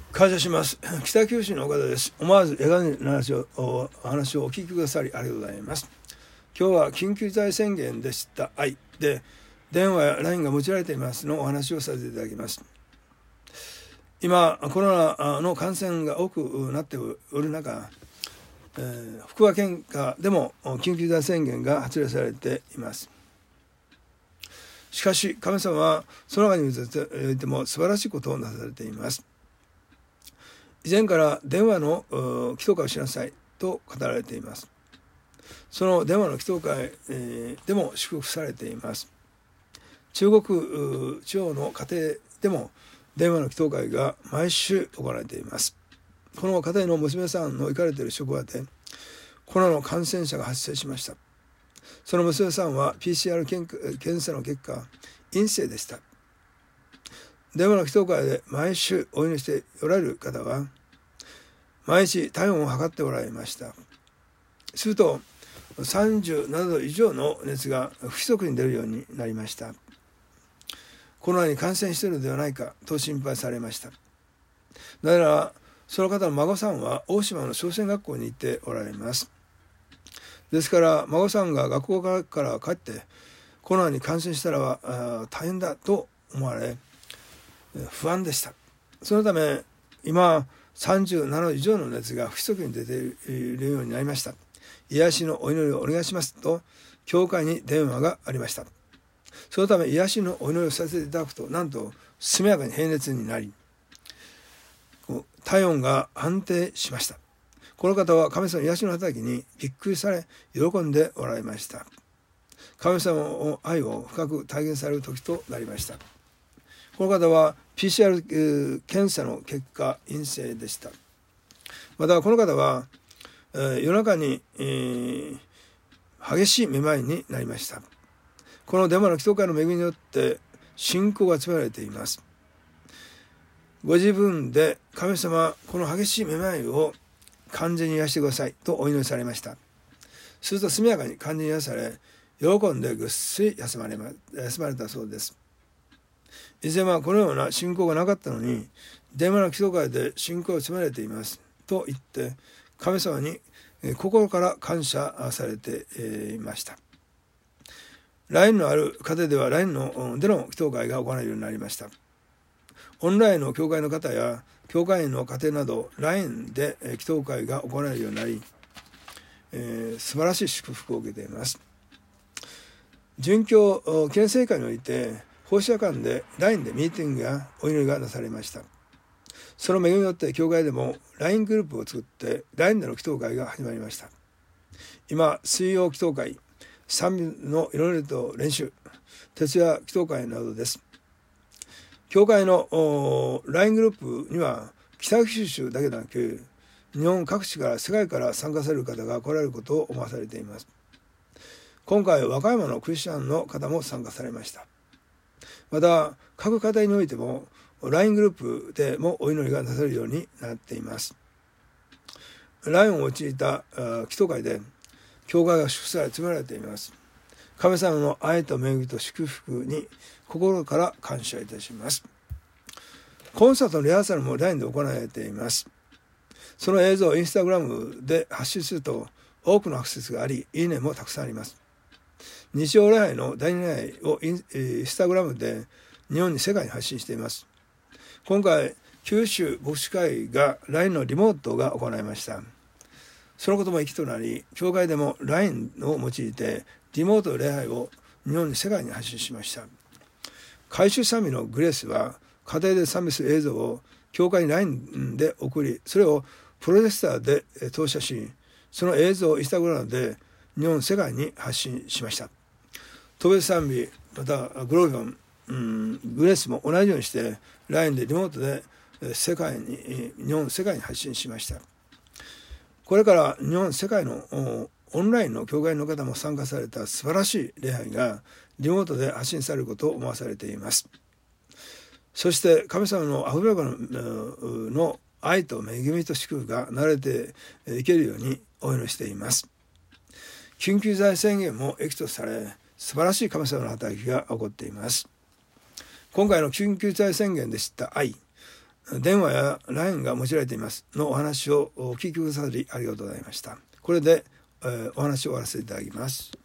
感謝します。北九州の岡田です。思わず映画の話をお聞きくださりありがとうございます。今日は緊急事態宣言で知った愛で電話や LINE が用いられていますのお話をさせていただきます。今コロナの感染が多くなっておる中、福岡県下でも緊急事態宣言が発令されています。しかし神様はその中においても素晴らしいことをなされています。以前から電話の祈祷会をしなさいと語られています。その電話の祈祷会でも祝福されています。中国地方の家庭でも電話の祈祷会が毎週行われています。この家庭の娘さんの行かれている職場でコロナの感染者が発生しました。その娘さんは PCR 検査の結果陰性でした。電話の祈祷会で毎週お祈りしておられる方は毎日体温を測っておられました。すると37度以上の熱が不規則に出るようになりました。コロナに感染しているのではないかと心配されました。なぜならその方の孫さんは大島の商船学校に行っておられます。ですから孫さんが学校から帰ってコロナに感染したらは大変だと思われ不安でした。そのため今37度以上の熱が不規則に出ているようになりました。癒しのお祈りをお願いしますと教会に電話がありました。そのため癒しのお祈りをさせていただくとなんと速やかに平熱になり体温が安定しました。この方は神様の癒しの働きにびっくりされ喜んでおられました。神様の愛を深く体現される時となりました。この方は PCR 検査の結果陰性でした。またこの方は夜中に激しいめまいになりました。この電話の祈祷会の恵みによって信仰が集められています。ご自分で神様この激しいめまいを完全に癒してくださいとお祈りされました。すると速やかに完全に癒され喜んでぐっすり休まれたそうです。以前はこのような信仰がなかったのに電話の祈祷会で信仰を集められていますと言って神様に心から感謝されていました。 LINE のある家庭では LINE での祈祷会が行われるようになりました。オンラインの教会の方や教会員の家庭など LINE で祈祷会が行われるようになり、素晴らしい祝福を受けています。殉教記念聖会において奉仕夜間で LINE でミーティングやお祈りがなされました。その恵みによって教会でも LINE グループを作って LINE での祈祷会が始まりました。今水曜祈祷会、賛美のいろいろと練習、徹夜祈祷会などです。教会の LINE グループには北九州だけでなく日本各地から世界から参加される方が来られることを思わされています。今回和歌山のクリスチャンの方も参加されました。また各家庭においても LINE グループでもお祈りがなされるようになっています。 LINE を用いた祈祷会で教会が祝福され詰められています。神様の愛と恵みと祝福に心から感謝いたします。コンサートのリハーサルも LINE で行われています。その映像をインスタグラムで発信すると多くのアクセスがあり、いいねもたくさんあります。日曜礼拝の第2礼拝をインスタグラムで日本に世界に発信しています。今回九州牧師会が LINE のリモートが行いました。そのことも益となり、教会でも LINE を用いてリモート礼拝を日本に世界に発信しました。改宗賛美のグレースは家庭で賛美する映像を教会に LINE で送り、それをプロジェクターで投射し、その映像をインスタグラムで日本世界に発信しました。戸別賛美またグロービオン、グレースも同じようにして LINE でリモートで日本世界に発信しました。これから日本世界のオンラインの教会の方も参加された素晴らしい礼拝がリモートで発信されることを思わされています。そして神様のあふれかの愛と恵みと祝福が流れていけるようにお祈りしています。緊急事態宣言も益とされ素晴らしい神様の働きが起こっています。今回の緊急事態宣言で知った愛、 電話や LINE が用いられていますのお話をお聞きくださりありがとうございました。これで、お話を終わらせていただきます。